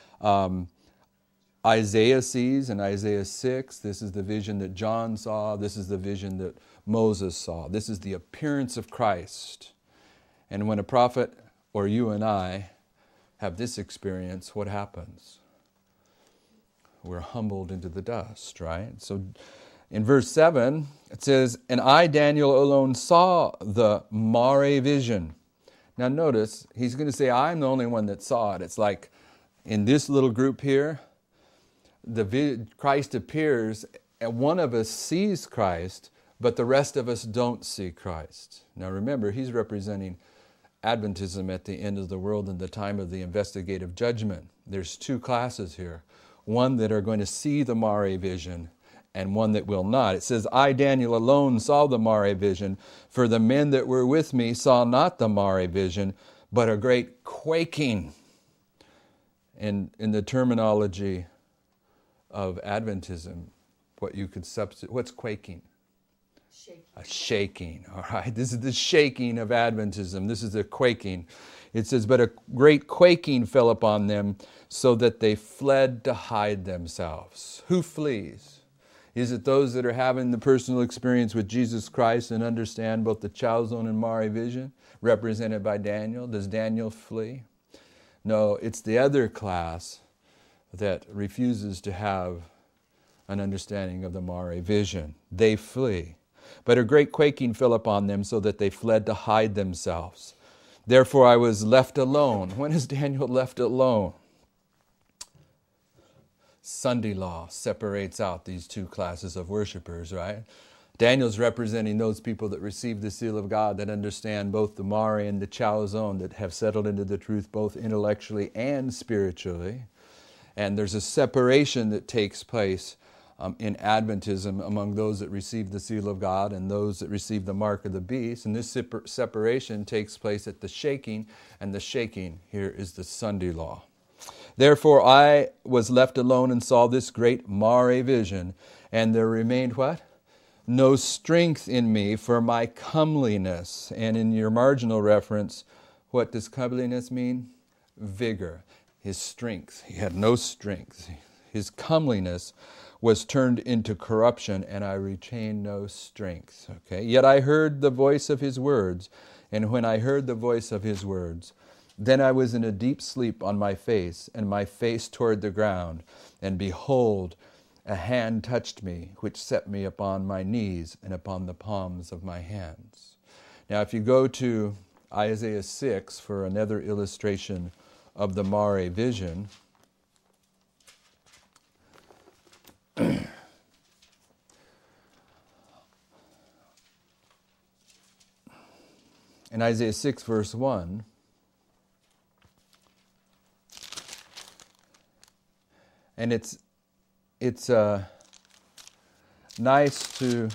Isaiah sees in Isaiah 6. This is the vision that John saw. This is the vision that Moses saw. This is the appearance of Christ. And when a prophet, or you and I, have this experience, what happens? We're humbled into the dust, right? So in verse 7, it says, and I, Daniel, alone saw the Mare vision. Now notice, he's going to say, I'm the only one that saw it. It's like in this little group here, Christ appears, and one of us sees Christ, but the rest of us don't see Christ. Now remember, he's representing Adventism at the end of the world in the time of the investigative judgment. There's two classes here. One that are going to see the Mare vision, and one that will not. It says, I, Daniel, alone saw the Mare vision, for the men that were with me saw not the Mare vision, but a great quaking. And in the terminology of Adventism, what you could substitute, what's quaking? Shaking. A shaking, all right? This is the shaking of Adventism. This is the quaking. It says, but a great quaking fell upon them, so that they fled to hide themselves. Who flees? Is it those that are having the personal experience with Jesus Christ and understand both the Chalzon and Mari vision, represented by Daniel? Does Daniel flee? No, it's the other class that refuses to have an understanding of the Mari vision. They flee. But a great quaking fell upon them, so that they fled to hide themselves. Therefore I was left alone. When is Daniel left alone? Sunday law separates out these two classes of worshipers, right? Daniel's representing those people that receive the seal of God, that understand both the Mari and the Chalzon, that have settled into the truth both intellectually and spiritually. And there's a separation that takes place in Adventism among those that receive the seal of God and those that receive the mark of the beast. And this separation takes place at the shaking, and the shaking here is the Sunday law. Therefore I was left alone and saw this great Mari vision, and there remained what? No strength in me for my comeliness. And in your marginal reference, what does comeliness mean? Vigor. His strength. He had no strength. His comeliness was turned into corruption, and I retained no strength. Okay. Yet I heard the voice of his words, and when I heard the voice of his words, then I was in a deep sleep on my face, and my face toward the ground, and behold, a hand touched me, which set me upon my knees and upon the palms of my hands. Now, if you go to Isaiah 6 for another illustration of the Mari vision, in Isaiah 6 verse 1, and it's nice to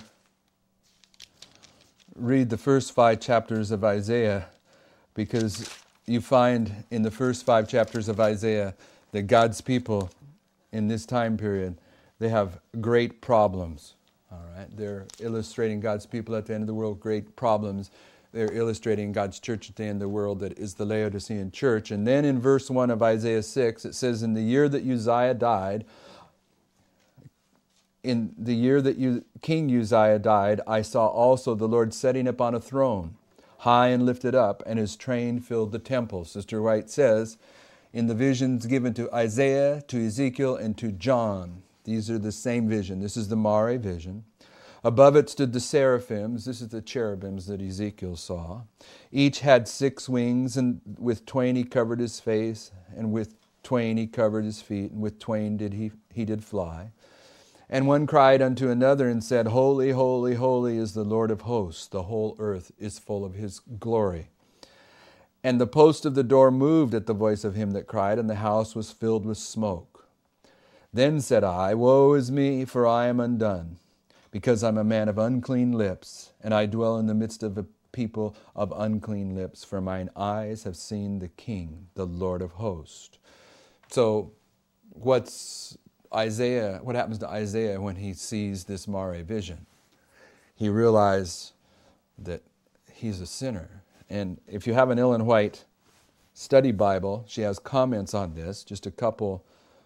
read the first 5 chapters of Isaiah, because you find in the first 5 chapters of Isaiah that God's people in this time period, they have great problems. All right, they're illustrating God's people at the end of the world, great problems. They're illustrating God's church at the end of the world, that is the Laodicean church. And then in verse 1 of Isaiah 6, it says, in the year that Uzziah died, King Uzziah died, I saw also the Lord sitting upon a throne, high and lifted up, and his train filled the temple. Sister White says, in the visions given to Isaiah, to Ezekiel, and to John, these are the same vision. This is the Mari vision. Above it stood the seraphims. This is the cherubims that Ezekiel saw. Each had 6 wings, and with twain he covered his face, and with twain he covered his feet, and with twain he did fly. And one cried unto another and said, Holy, holy, holy is the Lord of hosts. The whole earth is full of his glory. And the post of the door moved at the voice of him that cried, and the house was filled with smoke. Then said I, Woe is me, for I am undone, because I'm a man of unclean lips, and I dwell in the midst of a people of unclean lips, for mine eyes have seen the King, the Lord of hosts. So what happens to Isaiah when he sees this Mari vision? He realized that he's a sinner. And if you have an Ellen White study Bible, she has comments on this, just a couple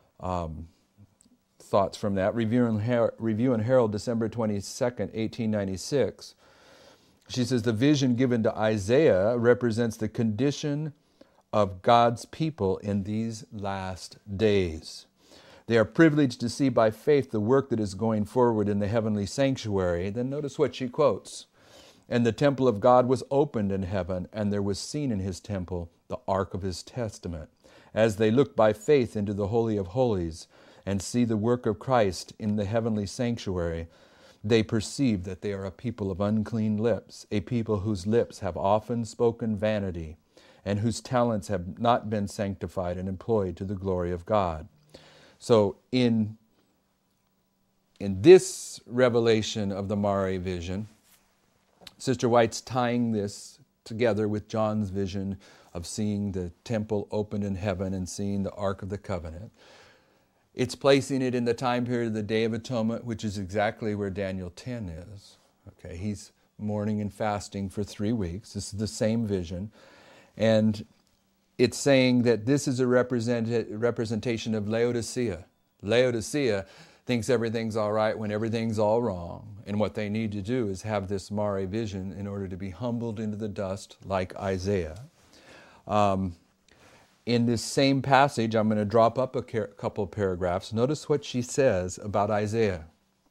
thoughts from that. Review and Herald, December 22nd, 1896. She says, the vision given to Isaiah represents the condition of God's people in these last days. They are privileged to see by faith the work that is going forward in the heavenly sanctuary. Then notice what she quotes. And the temple of God was opened in heaven, and there was seen in his temple the ark of his testament. As they look by faith into the Holy of Holies and see the work of Christ in the heavenly sanctuary, they perceive that they are a people of unclean lips, a people whose lips have often spoken vanity, and whose talents have not been sanctified and employed to the glory of God. So in this revelation of the Mari vision, Sister White's tying this together with John's vision of seeing the temple opened in heaven and seeing the Ark of the Covenant. It's placing it in the time period of the Day of Atonement, which is exactly where Daniel 10 is. Okay, he's mourning and fasting for 3 weeks. This is the same vision. And it's saying that this is a representation of Laodicea. Laodicea, thinks everything's all right when everything's all wrong. And what they need to do is have this Mare vision in order to be humbled into the dust like Isaiah. In this same passage, I'm going to drop up a couple paragraphs. Notice what she says about Isaiah.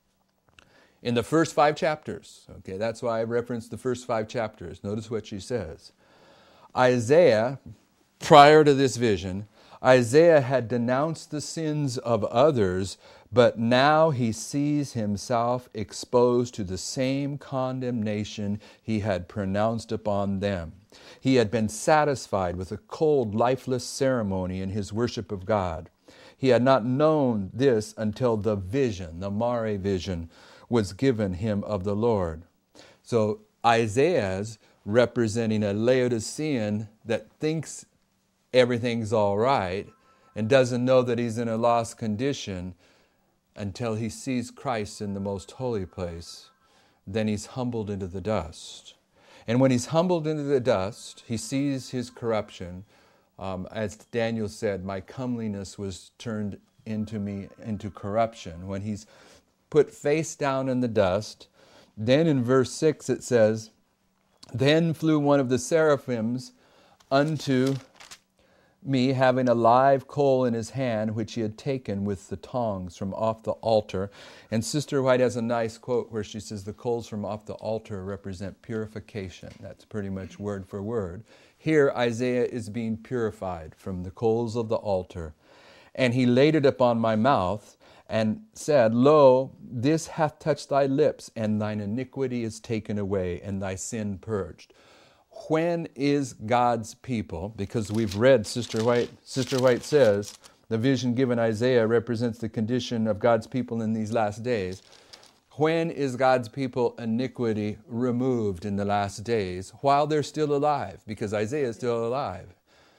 In the first 5 chapters, okay, that's why I referenced the first 5 chapters. Notice what she says. Isaiah, prior to this vision, Isaiah had denounced the sins of others, but now he sees himself exposed to the same condemnation he had pronounced upon them. He had been satisfied with a cold, lifeless ceremony in his worship of God. He had not known this until the vision, the Mare vision, was given him of the Lord. So Isaiah's representing a Laodicean that thinks everything's all right and doesn't know that he's in a lost condition until he sees Christ in the most holy place. Then he's humbled into the dust. And when he's humbled into the dust, he sees his corruption. As Daniel said, my comeliness was turned into corruption. When he's put face down in the dust, then in verse 6 it says, then flew one of the seraphims unto me, having a live coal in his hand, which he had taken with the tongs from off the altar. And Sister White has a nice quote where she says, the coals from off the altar represent purification. That's pretty much word for word. Here Isaiah is being purified from the coals of the altar. And he laid it upon my mouth, and said, lo, this hath touched thy lips, and thine iniquity is taken away, and thy sin purged. When is God's people, because we've read Sister White says, the vision given Isaiah represents the condition of God's people in these last days. When is God's people iniquity removed in the last days? While they're still alive, because Isaiah is still alive.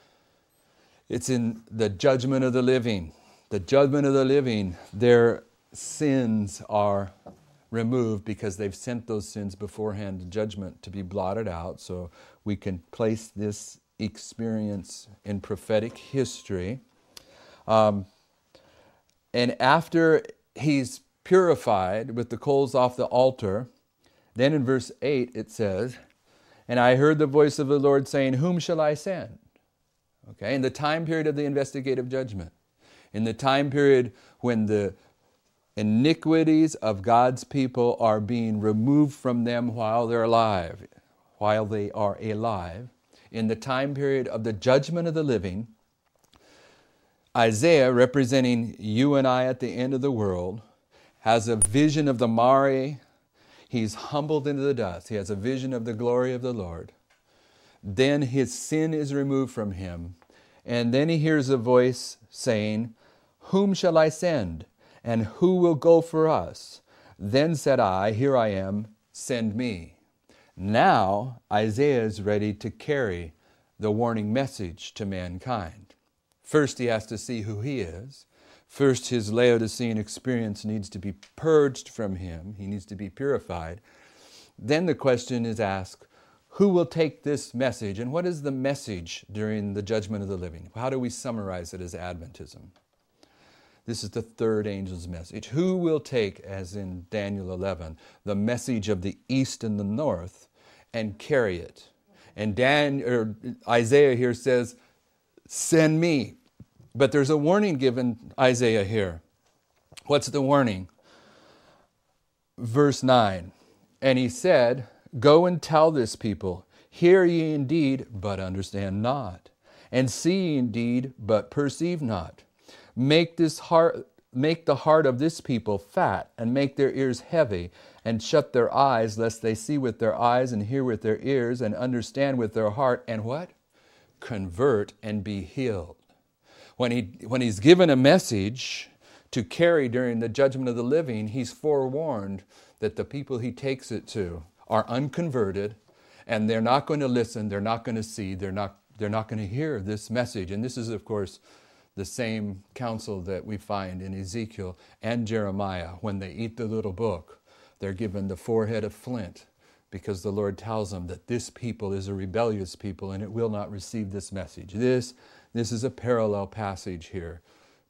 It's in the judgment of the living. The judgment of the living, their sins are removed because they've sent those sins beforehand to judgment to be blotted out. So we can place this experience in prophetic history. And after he's purified with the coals off the altar, then in verse 8 it says, and I heard the voice of the Lord saying, whom shall I send? Okay, in the time period of the investigative judgment. In the time period when the iniquities of God's people are being removed from them while they're alive, while they are alive, in the time period of the judgment of the living, Isaiah, representing you and I at the end of the world, has a vision of the Mare. He's humbled into the dust. He has a vision of the glory of the Lord. Then his sin is removed from him. And then he hears a voice saying, whom shall I send? And who will go for us? Then said I, here I am, send me. Now Isaiah is ready to carry the warning message to mankind. First he has to see who he is. First his Laodicean experience needs to be purged from him. He needs to be purified. Then the question is asked, who will take this message? And what is the message during the judgment of the living? How do we summarize it as Adventism? This is the third angel's message. Who will take, as in Daniel 11, the message of the east and the north and carry it? And Isaiah here says, send me. But there's a warning given Isaiah here. What's the warning? Verse 9, and he said, go and tell this people, hear ye indeed, but understand not, and see ye indeed, but perceive not. Make the heart of this people fat, and make their ears heavy, and shut their eyes, lest they see with their eyes, and hear with their ears, and understand with their heart, and what? Convert and be healed. When he's given a message to carry during the judgment of the living, he's forewarned that the people he takes it to are unconverted, and they're not going to listen, they're not going to see, they're not going to hear this message. And this is, of course, the same counsel that we find in Ezekiel and Jeremiah. When they eat the little book, they're given the forehead of flint, because the Lord tells them that this people is a rebellious people and it will not receive this message. This is a parallel passage here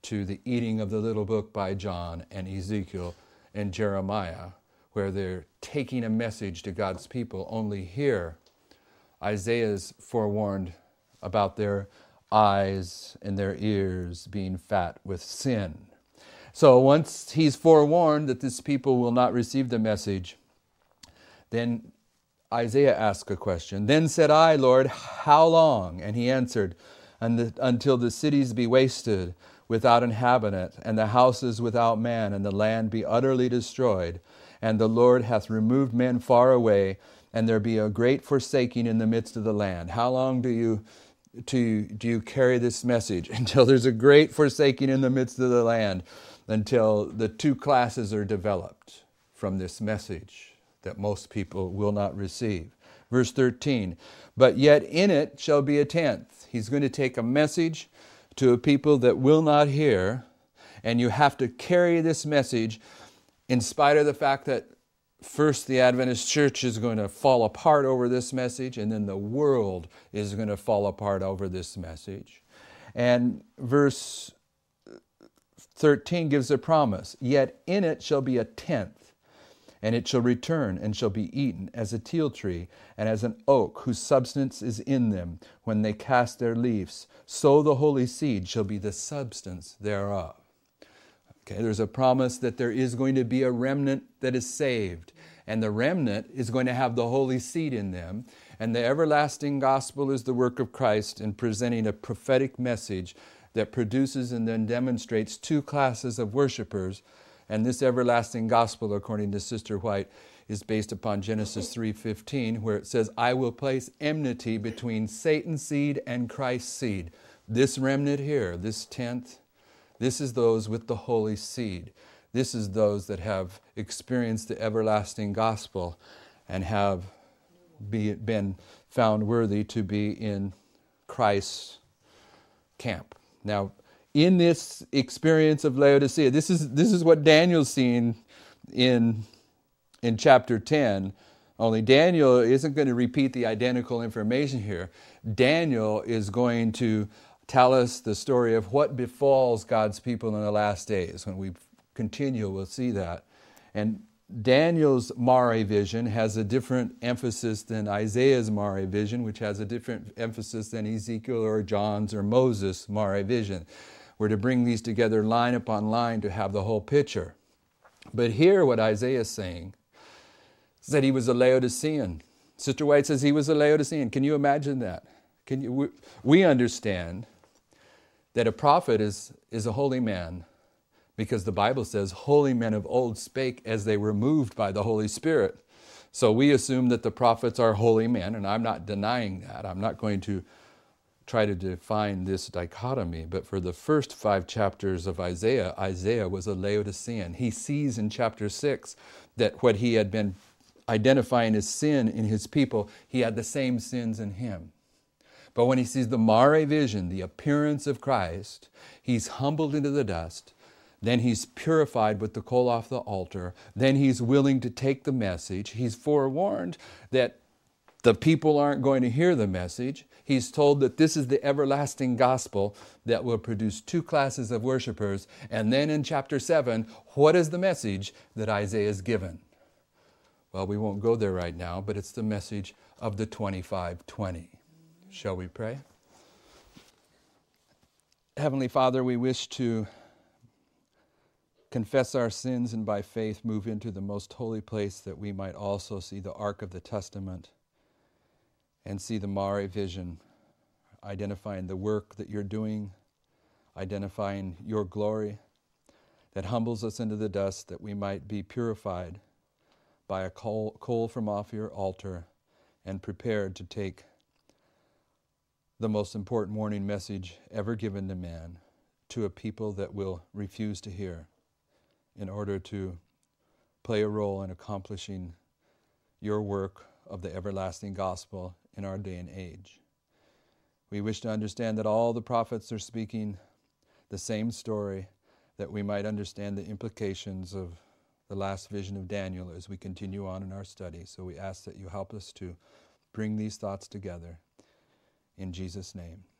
to the eating of the little book by John and Ezekiel and Jeremiah, where they're taking a message to God's people. Only here, Isaiah's forewarned about their eyes and their ears being fat with sin. So once he's forewarned that this people will not receive the message, then Isaiah asked a question. Then said I, Lord, how long? And he answered, until the cities be wasted without inhabitant, and the houses without man, and the land be utterly destroyed. And the Lord hath removed men far away, and there be a great forsaking in the midst of the land. How long do you carry this message? Until there's a great forsaking in the midst of the land, until the two classes are developed from this message that most people will not receive. Verse 13, but yet in it shall be a tenth. He's going to take a message to a people that will not hear, and you have to carry this message in spite of the fact that first the Adventist church is going to fall apart over this message, and then the world is going to fall apart over this message. And verse 13 gives a promise, yet in it shall be a tenth, and it shall return and shall be eaten as a teil tree and as an oak whose substance is in them when they cast their leaves. So the holy seed shall be the substance thereof. Okay, there's a promise that there is going to be a remnant that is saved, and the remnant is going to have the holy seed in them, and the everlasting gospel is the work of Christ in presenting a prophetic message that produces and then demonstrates two classes of worshipers. And this everlasting gospel, according to Sister White, is based upon Genesis 3:15, where it says, I will place enmity between Satan's seed and Christ's seed. This remnant here, this tenth, this is those with the holy seed. This is those that have experienced the everlasting gospel and have been found worthy to be in Christ's camp. Now, in this experience of Laodicea, this is what Daniel's seen in chapter 10, only Daniel isn't going to repeat the identical information here. Daniel is going to tell us the story of what befalls God's people in the last days. When we continue, we'll see that. And Daniel's Mare vision has a different emphasis than Isaiah's Mare vision, which has a different emphasis than Ezekiel or John's or Moses' Mare vision. We're to bring these together line upon line to have the whole picture. But here what Isaiah is saying is that he was a Laodicean. Sister White says he was a Laodicean. Can you imagine that? We understand that a prophet is a holy man, because the Bible says holy men of old spake as they were moved by the Holy Spirit. So we assume that the prophets are holy men, and I'm not denying that. I'm not going to try to define this dichotomy, but for the first 5 chapters of Isaiah, Isaiah was a Laodicean. He sees in chapter 6 that what he had been identifying as sin in his people, he had the same sins in him. But when he sees the Mare vision, the appearance of Christ, he's humbled into the dust. Then he's purified with the coal off the altar. Then he's willing to take the message. He's forewarned that the people aren't going to hear the message. He's told that this is the everlasting gospel that will produce two classes of worshipers. And then in chapter 7, what is the message that Isaiah is given? Well, we won't go there right now, but it's the message of the 25-20. Shall we pray? Heavenly Father, we wish to confess our sins and by faith move into the most holy place, that we might also see the Ark of the Testament and see the Mare vision, identifying the work that you're doing, identifying your glory that humbles us into the dust, that we might be purified by a coal from off your altar and prepared to take the most important warning message ever given to man to a people that will refuse to hear, in order to play a role in accomplishing your work of the everlasting gospel in our day and age. We wish to understand that all the prophets are speaking the same story, that we might understand the implications of the last vision of Daniel as we continue on in our study. So we ask that you help us to bring these thoughts together. In Jesus' name.